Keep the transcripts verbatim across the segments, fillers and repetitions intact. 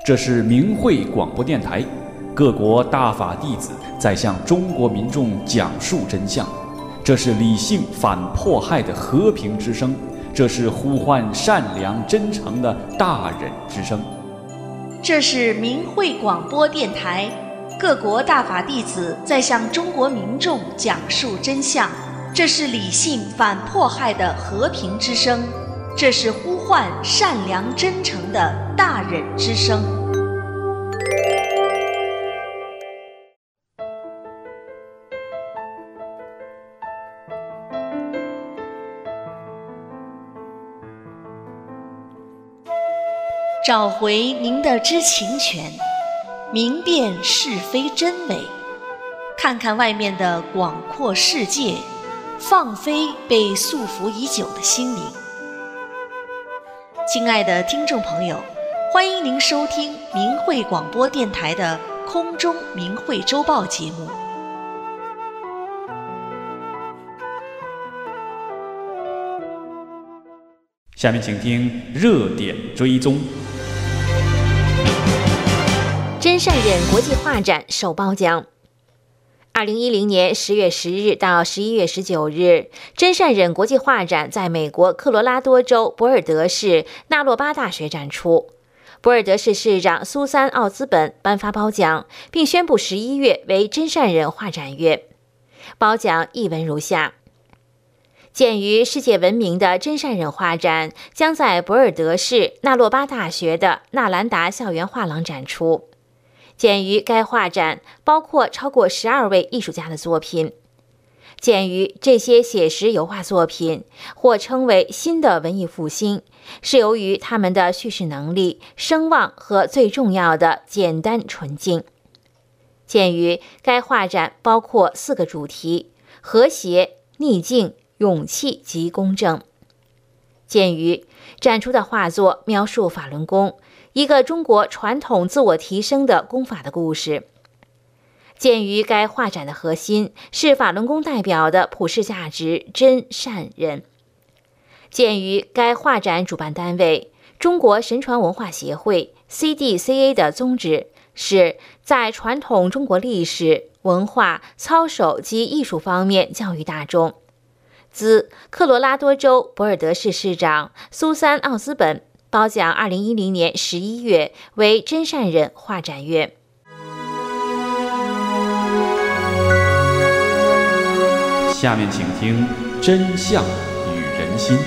这是明慧广播电台，各国大法弟子在向中国民众讲述真相。这是理性反迫害的和平之声，这是呼唤善良真诚的大忍之声。 这是明慧广播电台，各国大法弟子在向中国民众讲述真相。这是理性反迫害的和平之声，这是呼唤善良真诚的大忍之声。找回您的知情权，明辨是非真伪，看看外面的广阔世界，放飞被束缚已久的心灵。亲爱的听众朋友，欢迎您收听明慧广播电台的空中明慧周报节目。 下面请听热点追踪。 真善忍国际画展首褒奖。二零一零年十月十日到十一月十九日，真善忍国际画展在美国科罗拉多州博尔德市纳洛巴大学展出。博尔德市市长苏珊·奥兹本颁发褒奖，并宣布十一月为真善忍画展月。褒奖译文如下：鉴于世界闻名的真善忍画展将在博尔德市纳洛巴大学的纳兰达校园画廊展出。鉴于该画展包括超过十二位艺术家的作品，鉴于这些写实油画作品或称为新的文艺复兴，是由于他们的叙事能力、声望和最重要的简单纯净。鉴于该画展包括四个主题：和谐、逆境、勇气及公正。鉴于展出的画作描述法轮功，一个中国传统自我提升的功法的故事。鉴于该画展的核心是法轮功代表的普世价值真善忍。鉴于该画展主办单位中国神传文化协会 C D C A 的宗旨是在传统中国历史、文化、操守及艺术方面教育大众。自科罗拉多州博尔德市市长苏珊·奥兹本褒奖二零一零年十一月为真善忍画展月。 下面请听真相与人心。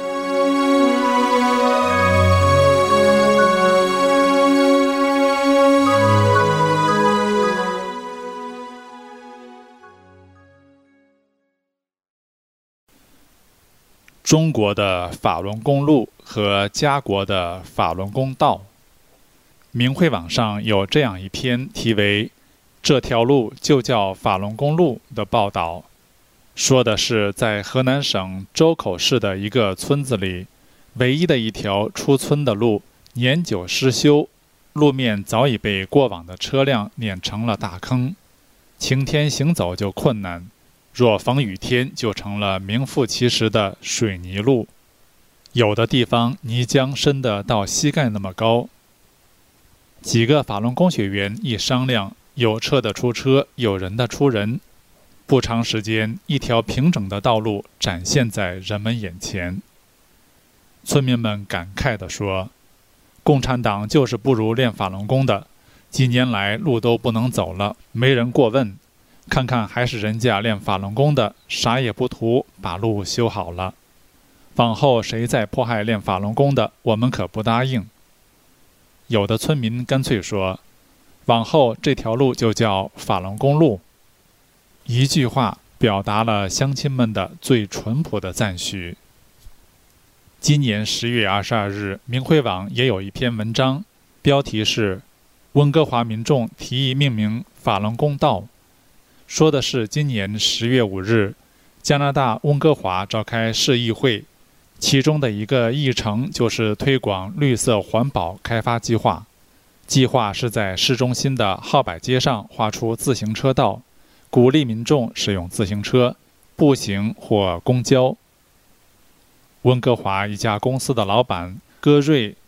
中国的法轮功路和家国的法轮功道。明慧网上有这样一篇题为“这条路就叫法轮功路”的报道，说的是在河南省周口市的一个村子里，唯一的一条出村的路年久失修，路面早已被过往的车辆碾成了大坑，晴天行走就困难，若逢雨天就成了名副其实的水泥路，有的地方泥浆深得到膝盖那么高。几个法轮功学员一商量，有车的出车，有人的出人。不长时间，一条平整的道路展现在人们眼前。村民们感慨地说：“共产党就是不如练法轮功的，几年来路都不能走了，没人过问。看看还是人家练法轮功的，啥也不图，把路修好了。往后谁再迫害练法轮功的，我们可不答应。”有的村民干脆说：“往后这条路就叫法轮功路。”一句话表达了乡亲们的最淳朴的赞许。今年十月二十二日，明慧网也有一篇文章，标题是“温哥华民众提议命名法轮功道”，说的是今年十月五日，加拿大温哥华召开市议会，其中的一个议程就是推广绿色环保开发计划。计划是在市中心的号柏街上划出自行车道，鼓励民众使用自行车、步行或公交。温哥华一家公司的老板戈瑞·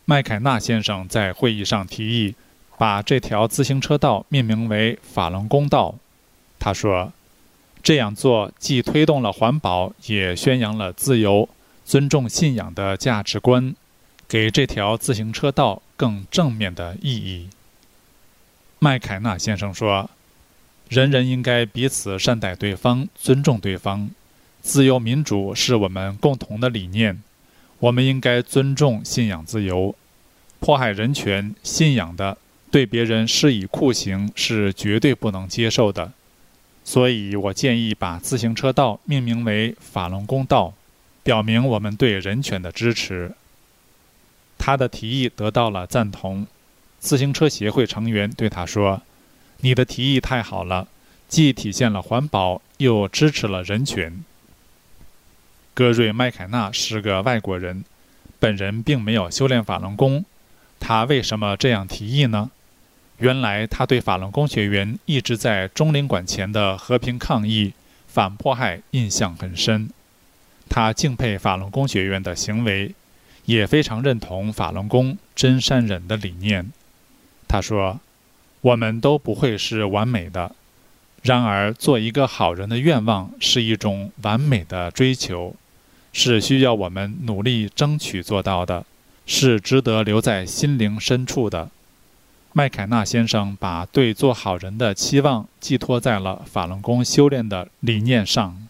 麦凯纳先生在会议上提议把这条自行车道命名为法轮功道。他说，这样做既推动了环保，也宣扬了自由、尊重信仰的价值观，给这条自行车道更正面的意义。麦凯纳先生说，人人应该彼此善待对方，尊重对方。自由民主是我们共同的理念，我们应该尊重信仰自由。迫害人权、信仰的，对别人施以酷刑是绝对不能接受的。所以我建议把自行车道命名为法轮功道，表明我们对人权的支持。他的提议得到了赞同。自行车协会成员对他说，你的提议太好了，既体现了环保，又支持了人权。戈瑞·麦凯纳是个外国人，本人并没有修炼法轮功。他为什么这样提议呢？原来他对法轮功学员一直在中领馆前的和平抗议、反迫害印象很深。他敬佩法轮功学员的行为，也非常认同法轮功真善忍的理念。他说，我们都不会是完美的，然而做一个好人的愿望是一种完美的追求，是需要我们努力争取做到的，是值得留在心灵深处的。麦凯纳先生把对做好人的期望寄托在了法轮功修炼的理念上。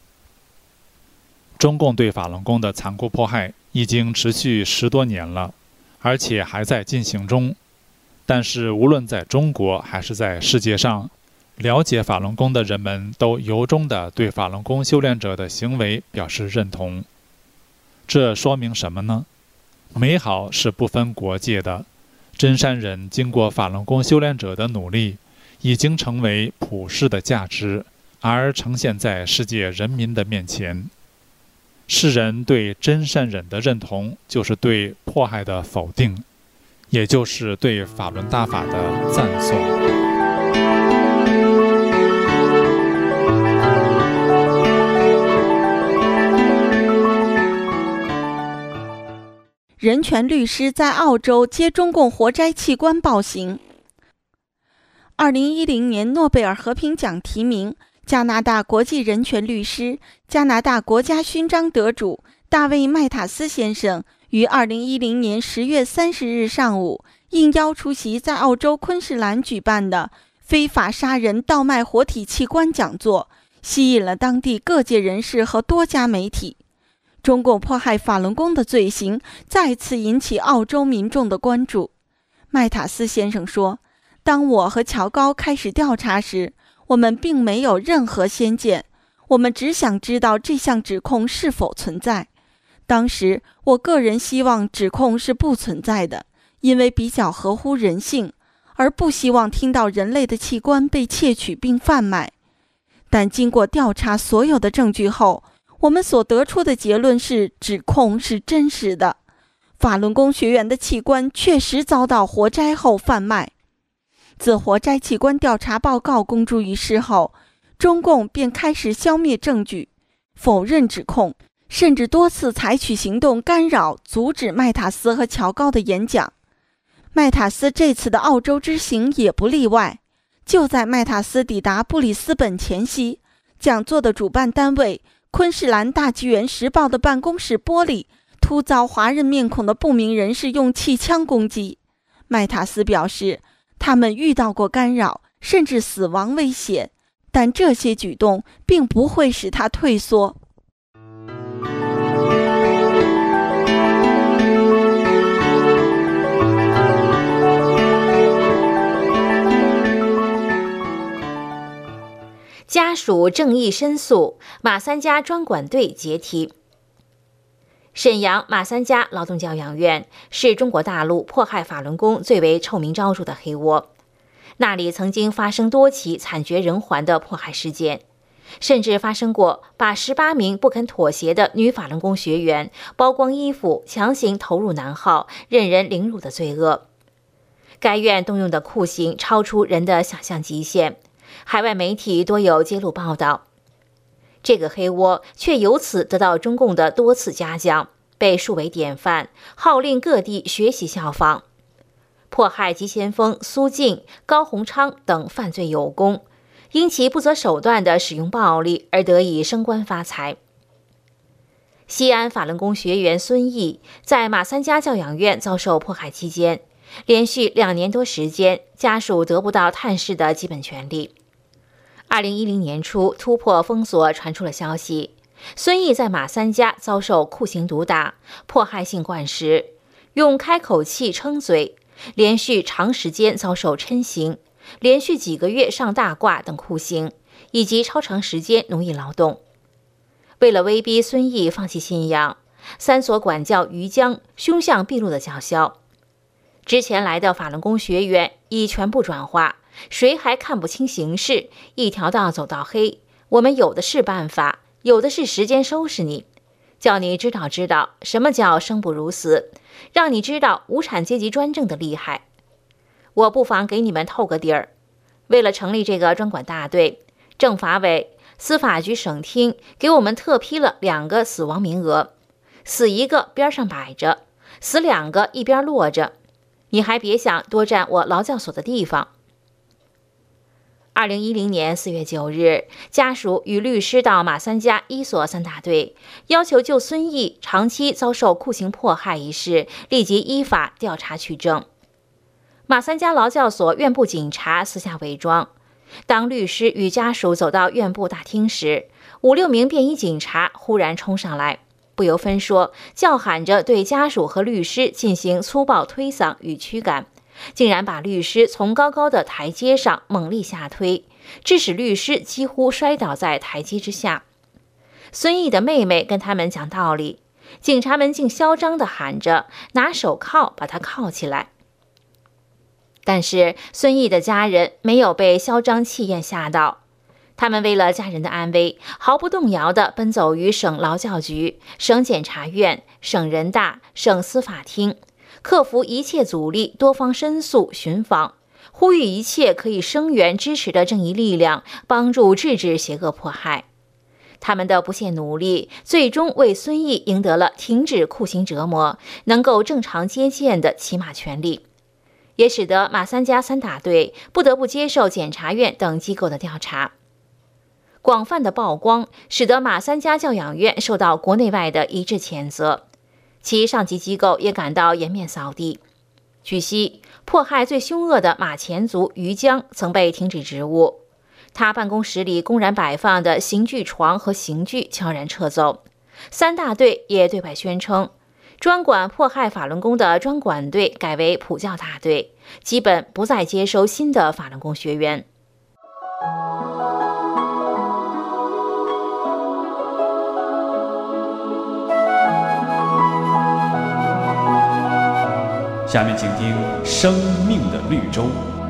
中共对法轮功的残酷迫害已经持续十多年了，而且还在进行中。但是无论在中国还是在世界上，了解法轮功的人们都由衷地对法轮功修炼者的行为表示认同。这说明什么呢？美好是不分国界的。真善忍经过法轮功修炼者的努力，已经成为普世的价值，而呈现在世界人民的面前。世人对真善忍的认同，就是对迫害的否定，也就是对法轮大法的赞颂。 人权律师在澳洲接中共活摘器官暴行。二零一零年诺贝尔和平奖提名加拿大国际人权律师、加拿大国家勋章得主大卫·麦塔斯先生于二零一零年十月三十日上午应邀出席在澳洲昆士兰举办的非法杀人盗卖活体器官讲座，吸引了当地各界人士和多家媒体。中共迫害法轮功的罪行再次引起澳洲民众的关注。麦塔斯先生说，当我和乔高开始调查时，我们并没有任何先见，我们只想知道这项指控是否存在。当时我个人希望指控是不存在的，因为比较合乎人性，而不希望听到人类的器官被窃取并贩卖。但经过调查所有的证据后，我们所得出的结论是指控是真实的，法轮功学员的器官确实遭到活摘后贩卖。自活摘器官调查报告公诸于世后，中共便开始消灭证据，否认指控，甚至多次采取行动干扰、阻止麦塔斯和乔高的演讲。麦塔斯这次的澳洲之行也不例外。就在麦塔斯抵达布里斯本前夕，讲座的主办单位昆士兰大纪元时报的办公室玻璃突遭华人面孔的不明人士用气枪攻击。麦塔斯表示，他们遇到过干扰，甚至死亡威胁，但这些举动并不会使他退缩。 家属正义申诉，马三家专管队解体。沈阳马三家劳动教养院是中国大陆迫害法轮功最为臭名昭著的黑窝，那里曾经发生多起惨绝人寰的迫害事件，甚至发生过把十八名不肯妥协的女法轮功学员剥光衣服强行投入男号，任人凌辱的罪恶。该院动用的酷刑超出人的想象极限，海外媒体多有揭露报道。这个黑窝却由此得到中共的多次嘉奖， 被树为典范，号令各地学习效仿。迫害急先锋苏静、高鸿昌等犯罪有功，因其不择手段地使用暴力而得以升官发财。西安法轮功学员孙毅在马三家教养院遭受迫害期间，连续两年多时间，家属得不到探视的基本权利。二零一零年初，突破封锁，传出了消息，孙毅在马三家遭受酷刑毒打、迫害性灌食、用开口器撑嘴，连续长时间遭受嗔刑，连续几个月上大褂等酷刑，以及超长时间奴役劳动。为了威逼孙毅放弃信仰，三所管教于江凶相毕露的叫嚣。之前来的法轮功学员已全部转化，谁还看不清形势，一条道走到黑，我们有的是办法，有的是时间收拾你，叫你知道知道什么叫生不如死，让你知道无产阶级专政的厉害。我不妨给你们透个底儿，为了成立这个专管大队，政法委、司法局、省厅给我们特批了两个死亡名额，死一个边上摆着，死两个一边落着，你还别想多占我劳教所的地方。二零一零年四月九日，家属与律师到马三家一所三大队，要求就孙毅长期遭受酷刑迫害一事立即依法调查取证。马三家劳教所院部警察私下伪装，当律师与家属走到院部大厅时，五六名便衣警察忽然冲上来，不由分说叫喊着对家属和律师进行粗暴推搡与驱赶，竟然把律师从高高的台阶上猛力下推，致使律师几乎摔倒在台阶之下。孙毅的妹妹跟他们讲道理，警察们竟嚣张地喊着拿手铐把他铐起来。但是孙毅的家人没有被嚣张气焰吓到，他们为了家人的安危，毫不动摇地奔走于省劳教局、省检察院、省人大、省司法厅，克服一切阻力，多方申诉寻访，呼吁一切可以声援支持的正义力量，帮助制止邪恶迫害。他们的不懈努力，最终为孙毅赢得了停止酷刑折磨、能够正常接见的起码权利，也使得马三家三大队不得不接受检察院等机构的调查。广泛的曝光，使得马三家教养院受到国内外的一致谴责，其上级机构也感到颜面扫地。据悉，迫害最凶恶的马前卒于江曾被停止职务，他办公室里公然摆放的刑具床和刑具悄然撤走。三大队也对外宣称，专管迫害法轮功的专管队改为普教大队，基本不再接收新的法轮功学员。 下面请听《生命的绿洲》。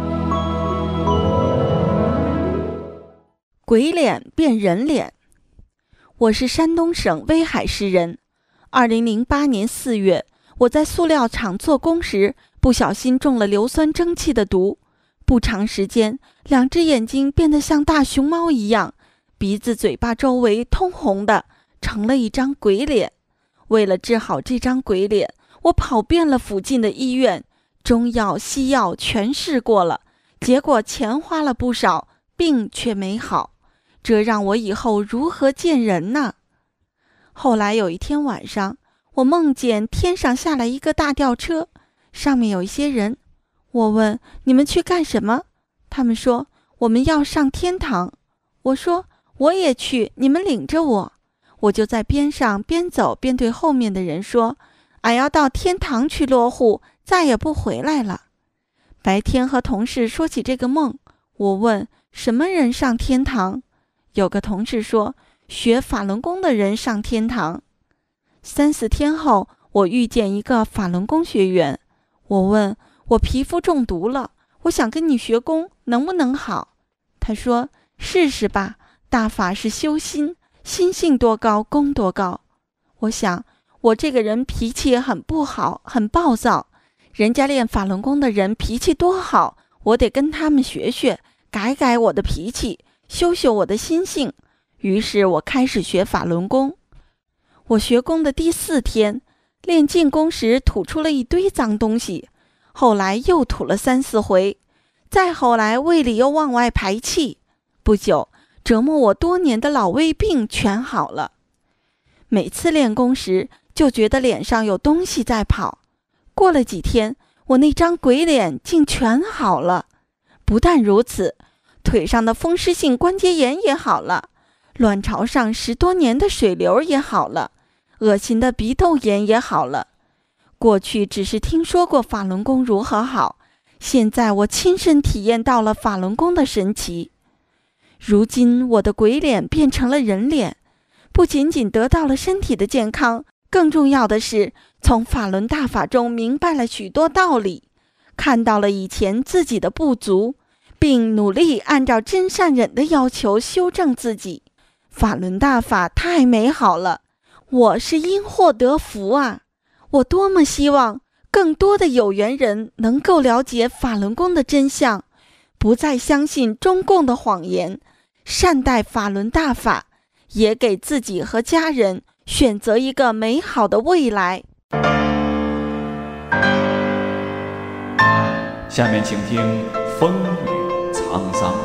鬼脸变人脸。我是山东省威海市人。二零零八年四月，我在塑料厂做工时，不小心中了硫酸蒸汽的毒。不长时间，两只眼睛变得像大熊猫一样，鼻子、嘴巴周围通红的，成了一张鬼脸。为了治好这张鬼脸，我跑遍了附近的医院，中药、西药全试过了，结果钱花了不少，病却没好。这让我以后如何见人呢？后来有一天晚上，我梦见天上下来一个大吊车，上面有一些人。我问：你们去干什么？他们说：我们要上天堂。我说：我也去，你们领着我。我就在边上边走边对后面的人说：俺要到天堂去落户，再也不回来了。白天和同事说起这个梦，我问：什么人上天堂？有个同事说，学法轮功的人上天堂。三四天后，我遇见一个法轮功学员，我问：我皮肤中毒了，我想跟你学功，能不能好？他说：试试吧，大法是修心，心性多高，功多高。我想，我这个人脾气很不好，很暴躁，人家练法轮功的人脾气多好，我得跟他们学学，改改我的脾气，修修我的心性。于是我开始学法轮功。我学功的第四天， 练进宫时吐出了一堆脏东西，后来又吐了三四回，再后来胃里又往外排气，不久折磨我多年的老胃病全好了。每次练功时就觉得脸上有东西在跑，过了几天，我那张鬼脸竟全好了。不但如此，腿上的风湿性关节炎也好了，卵巢上十多年的水瘤也好了，恶心的鼻窦炎也好了。过去只是听说过法轮功如何好，现在我亲身体验到了法轮功的神奇。如今我的鬼脸变成了人脸，不仅仅得到了身体的健康，更重要的是从法轮大法中明白了许多道理，看到了以前自己的不足，并努力按照真善忍的要求修正自己。法轮大法太美好了，我是因祸得福啊！我多么希望更多的有缘人能够了解法轮功的真相，不再相信中共的谎言，善待法轮大法，也给自己和家人选择一个美好的未来。 下面请听风雨沧桑。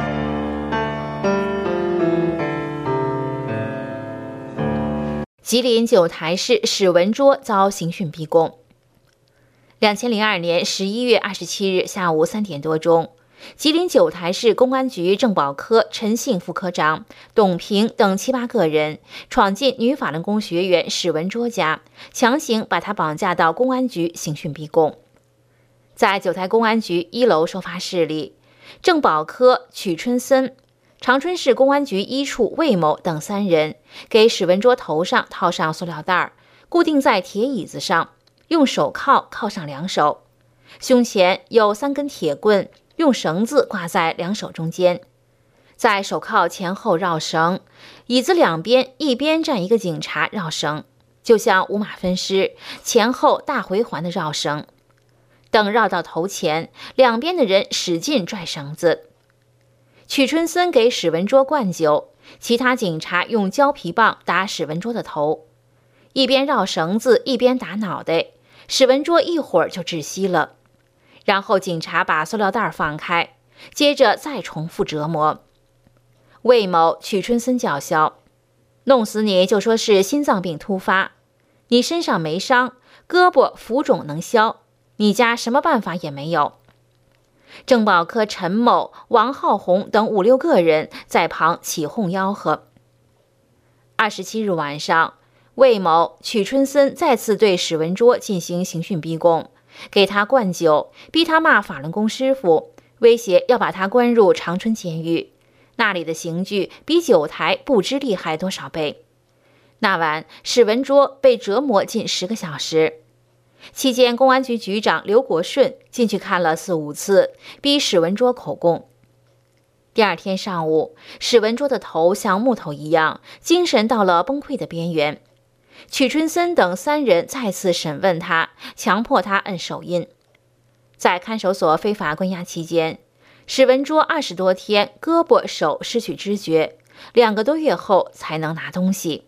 吉林九台市史文卓遭刑讯逼供。两千零二年十一月二十七日下午三点多钟，吉林九台市公安局政保科陈姓副科长、董平等七八个人闯进女法轮功学员史文卓家，强行把她绑架到公安局刑讯逼供。在九台公安局一楼收发室里，政保科曲春森、长春市公安局一处魏某等三人给史文卓头上套上塑料袋，固定在铁椅子上，用手铐铐上两手，胸前有三根铁棍，用绳子挂在两手中间，在手铐前后绕绳，椅子两边一边站一个警察绕绳，就像五马分尸，前后大回环的绕绳。等绕到头前，两边的人使劲拽绳子。曲春森给史文卓灌酒，其他警察用胶皮棒打史文卓的头，一边绕绳子一边打脑袋，史文卓一会儿就窒息了。然后警察把塑料袋放开，接着再重复折磨。魏某、曲春森叫嚣：“弄死你就说是心脏病突发，你身上没伤，胳膊浮肿能消，你家什么办法也没有。”政保科陈某、王浩红等五六个人在旁起哄吆喝。二十七日晚上，魏某、曲春森再次对史文卓进行刑讯逼供，给他灌酒，逼他骂法轮功师傅，威胁要把他关入长春监狱，那里的刑具比九台不知厉害多少倍。那晚，史文卓被折磨近十个小时。期间，公安局局长刘国顺进去看了四五次，逼史文卓口供。第二天上午，史文卓的头像木头一样，精神到了崩溃的边缘。曲春森等三人再次审问他，强迫他摁手印。在看守所非法关押期间，史文卓二十多天胳膊手失去知觉，两个多月后才能拿东西。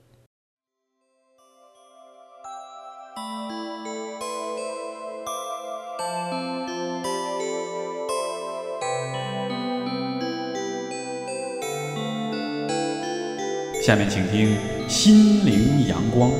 下面请听《心灵阳光》。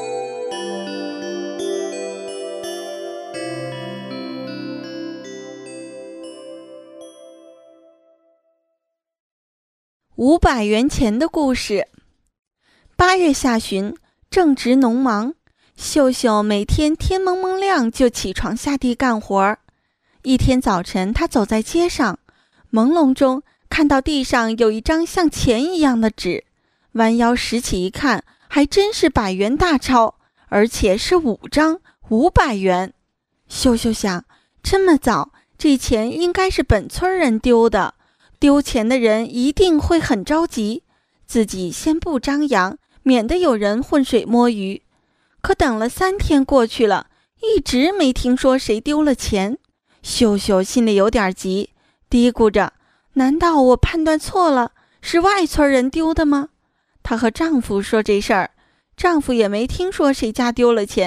五百元钱的故事。八月下旬，正值农忙，秀秀每天天蒙蒙亮就起床下地干活。一天早晨，他走在街上，朦胧中看到地上有一张像钱一样的纸，弯腰拾起一看，还真是百元大钞，而且是五张，五百元。秀秀想，这么早，这钱应该是本村人丢的，丢钱的人一定会很着急，自己先不张扬，免得有人浑水摸鱼。可等了三天过去了，一直没听说谁丢了钱。秀秀心里有点急，嘀咕着，难道我判断错了，是外村人丢的吗？她和丈夫说这事儿，丈夫也没听说谁家丢了钱，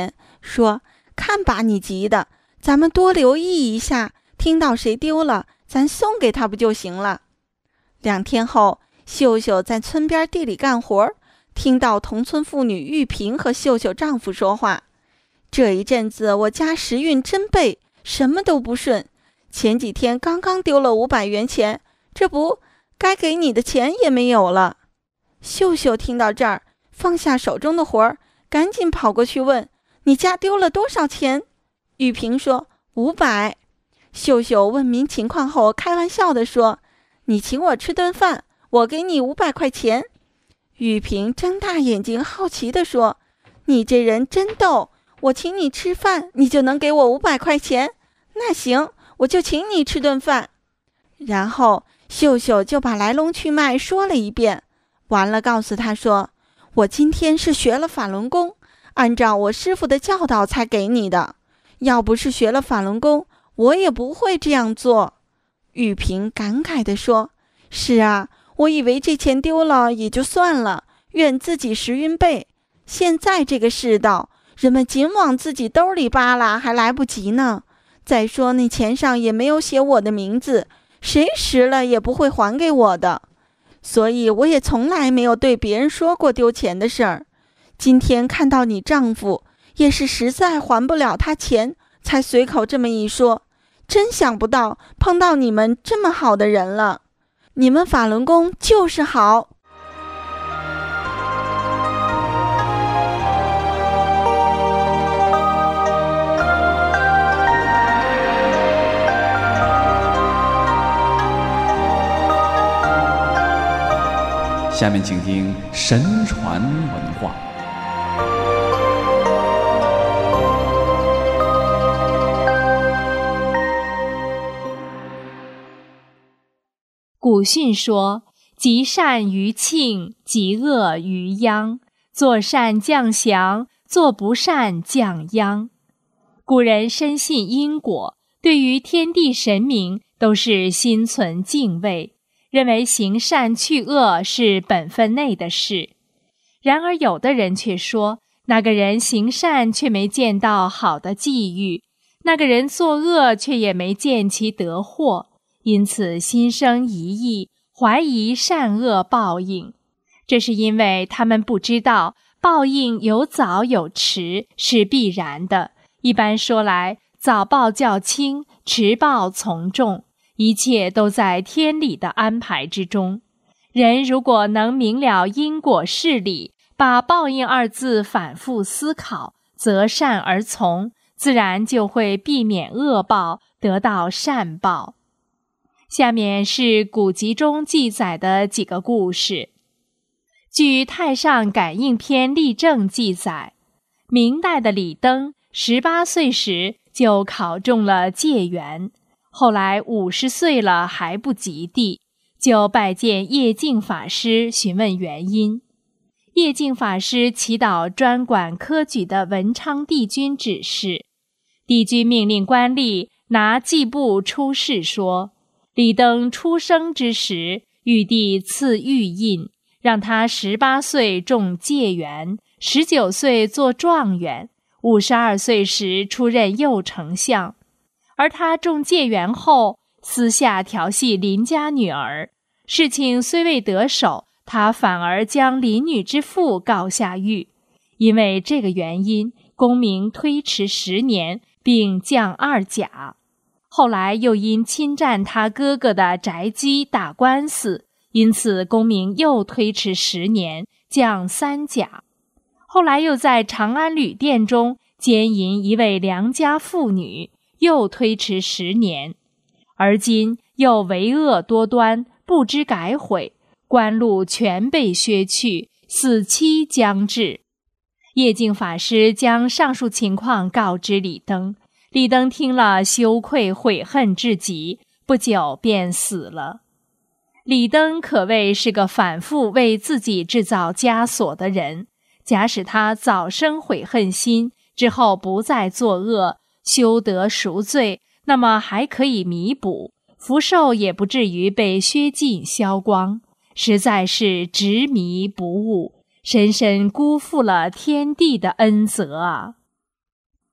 说：“看把你急的，咱们多留意一下，听到谁丢了，咱送给他不就行了。”两天后，秀秀在村边地里干活，听到同村妇女玉萍和秀秀丈夫说话：“这一阵子我家时运真背，什么都不顺。前几天刚刚丢了五百元钱，这不该给你的钱也没有了。”秀秀听到这儿，放下手中的活儿，赶紧跑过去问：“你家丢了多少钱？”玉萍说：“五百。”秀秀问明情况后，开玩笑地说：“你请我吃顿饭，我给你五百块钱。”玉萍睁大眼睛好奇地说：“你这人真逗，我请你吃饭，你就能给我五百块钱？那行，我就请你吃顿饭。”然后秀秀就把来龙去脉说了一遍，完了告诉他说：“我今天是学了法轮功，按照我师父的教导才给你的，要不是学了法轮功，我也不会这样做。”玉萍感慨地说：“是啊，我以为这钱丢了也就算了，愿自己时运背。现在这个世道，人们尽往自己兜里扒拉还来不及呢。再说那钱上也没有写我的名字，谁拾了也不会还给我的。所以我也从来没有对别人说过丢钱的事儿。今天看到你丈夫，也是实在还不了他钱，才随口这么一说。真想不到碰到你们这么好的人了，你们法轮功就是好。” 下面请听神传文化。 古训说：“极善于庆，极恶于殃。做善降祥，做不善降殃。”古人深信因果，对于天地神明都是心存敬畏，认为行善去恶是本分内的事。然而有的人却说，那个人行善却没见到好的际遇，那个人作恶却也没见其得祸，因此心生疑义，怀疑善恶报应。这是因为他们不知道报应有早有迟，是必然的。一般说来，早报较轻，迟报从重，一切都在天理的安排之中。人如果能明了因果事理，把报应二字反复思考，择善而从，自然就会避免恶报，得到善报。下面是古籍中记载的几个故事。据《太上感应篇例证》记载，明代的李登十八岁时就考中了解元，后来五十岁了还不及第，就拜见叶净法师询问原因。叶净法师祈祷专管科举的文昌帝君指示，帝君命令官吏拿祭簿出示说，李登出生之时，玉帝赐玉印，让他十八岁中解元，十九岁做状元，五十二岁时出任右丞相。而他中解元后，私下调戏邻家女儿，事情虽未得手，他反而将邻女之父告下狱。因为这个原因，功名推迟十年，并降二甲。后来又因侵占他哥哥的宅基打官司，因此功名又推迟十年，降三甲。后来又在长安旅店中奸淫一位良家妇女，又推迟十年。而今又为恶多端，不知改悔，官禄全被削去，死期将至。叶净法师将上述情况告知李登，李登听了羞愧悔恨至极，不久便死了。李登可谓是个反复为自己制造枷锁的人，假使他早生悔恨心，之后不再作恶，修得赎罪，那么还可以弥补，福寿也不至于被削尽消光，实在是执迷不悟，深深辜负了天地的恩泽啊！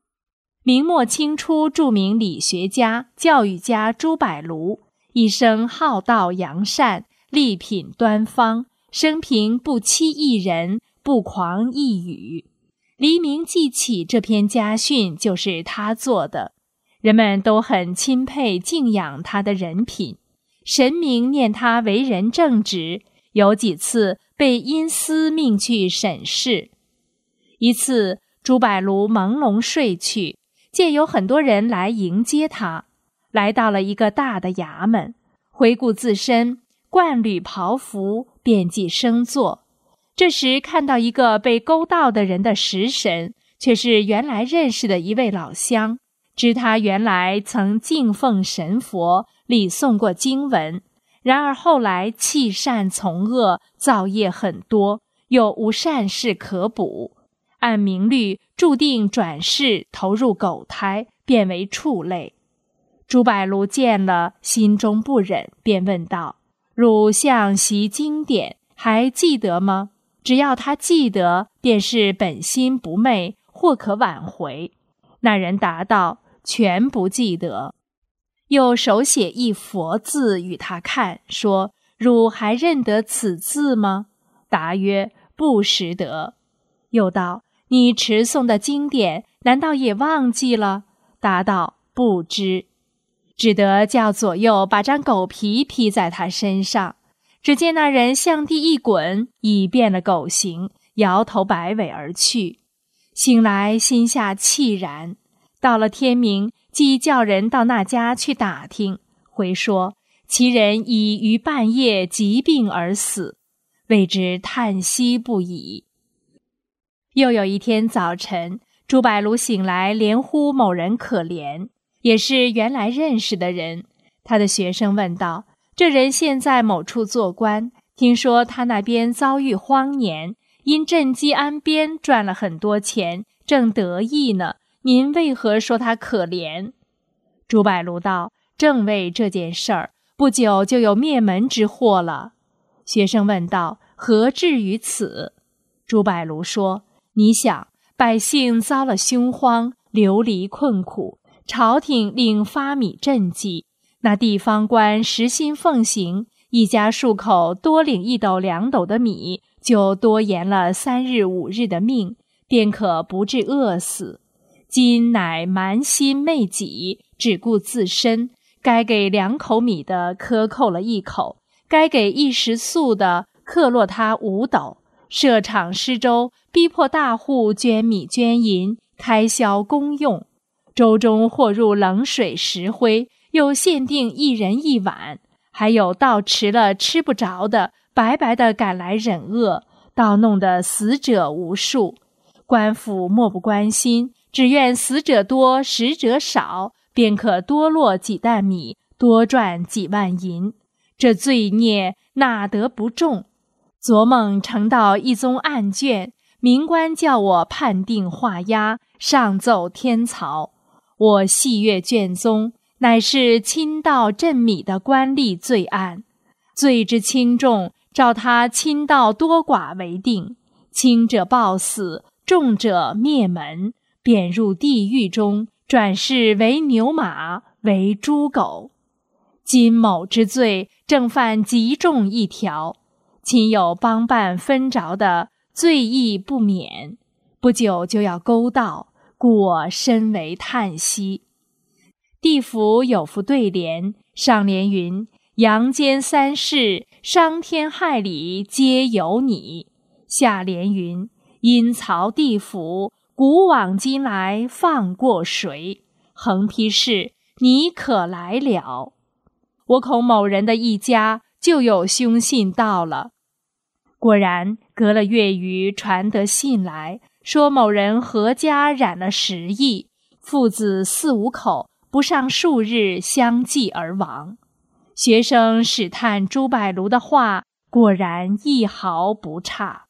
明末清初著名理学家、教育家朱柏庐，一生好道扬善，力品端方，生平不欺一人，不狂一语。黎明记起这篇家训就是他做的，人们都很钦佩敬仰他的人品。神明念他为人正直，有几次被因私命去审视。一次，朱柏庐朦胧睡去，见有很多人来迎接他，来到了一个大的衙门，回顾自身，冠履袍服，遍计升座。这时看到一个被勾到的人的食神，却是原来认识的一位老乡，知他原来曾敬奉神佛，礼诵过经文，然而后来弃善从恶，造业很多，又无善事可补，按明律注定转世投入狗胎，变为畜类。朱柏庐见了，心中不忍，便问道：汝向习经典，还记得吗？只要他记得，便是本心不昧，或可挽回。那人答道：全不记得。又手写一佛字与他看，说：汝还认得此字吗？答曰：不识得。又道：你持诵的经典，难道也忘记了？答道：不知。只得叫左右把张狗皮披在他身上。只见那人向地一滚，已变了狗形，摇头摆尾而去。醒来心下凄然，到了天明，即叫人到那家去打听，回说其人已于半夜疾病而死，为之叹息不已。又有一天早晨，朱柏庐醒来，连呼某人可怜，也是原来认识的人。他的学生问道：这人现在某处做官，听说他那边遭遇荒年，因赈济安边赚了很多钱，正得意呢，您为何说他可怜？朱柏庐道：正为这件事儿，不久就有灭门之祸了。学生问道：何至于此？朱柏庐说：你想，百姓遭了凶荒，流离困苦，朝廷令发米赈济，那地方官实心奉行，一家数口多领一斗两斗的米，就多延了三日五日的命，便可不致饿死。今乃蛮心昧己，只顾自身，该给两口米的克扣了一口，该给一石粟的克落他五斗，设场施粥，逼迫大户捐米捐银，开销公用。粥中或入冷水石灰，又限定一人一碗，还有倒迟了吃不着的，白白的赶来忍饿，倒弄得死者无数。官府莫不关心，只愿死者多，食者少，便可多落几担米，多赚几万银。这罪孽哪得不重？昨梦呈到一宗案卷，明官叫我判定画押，上奏天曹。我细阅卷宗，乃是侵盗赈米的官吏罪案，罪之轻重，照他侵盗多寡为定，轻者暴死，重者灭门，贬入地狱中，转世为牛马，为猪狗。今某之罪，正犯极重一条，亲有帮办分着的，罪亦不免，不久就要勾到，故我深为叹息。地府有副对联，上联云：阳间三世，伤天害理皆由你。下联云：阴曹地府，古往今来放过谁？横批是：你可来了。我恐某人的一家就有凶信到了。果然隔了月余，传得信来，说某人何家染了十疫，父子四五口不上数日相继而亡。学生史探朱柏庐的话，果然一毫不差。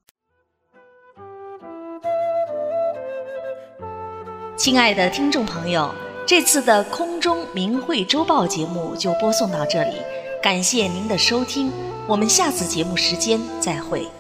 亲爱的听众朋友，这次的空中明慧周报节目就播送到这里，感谢您的收听，我们下次节目时间再会。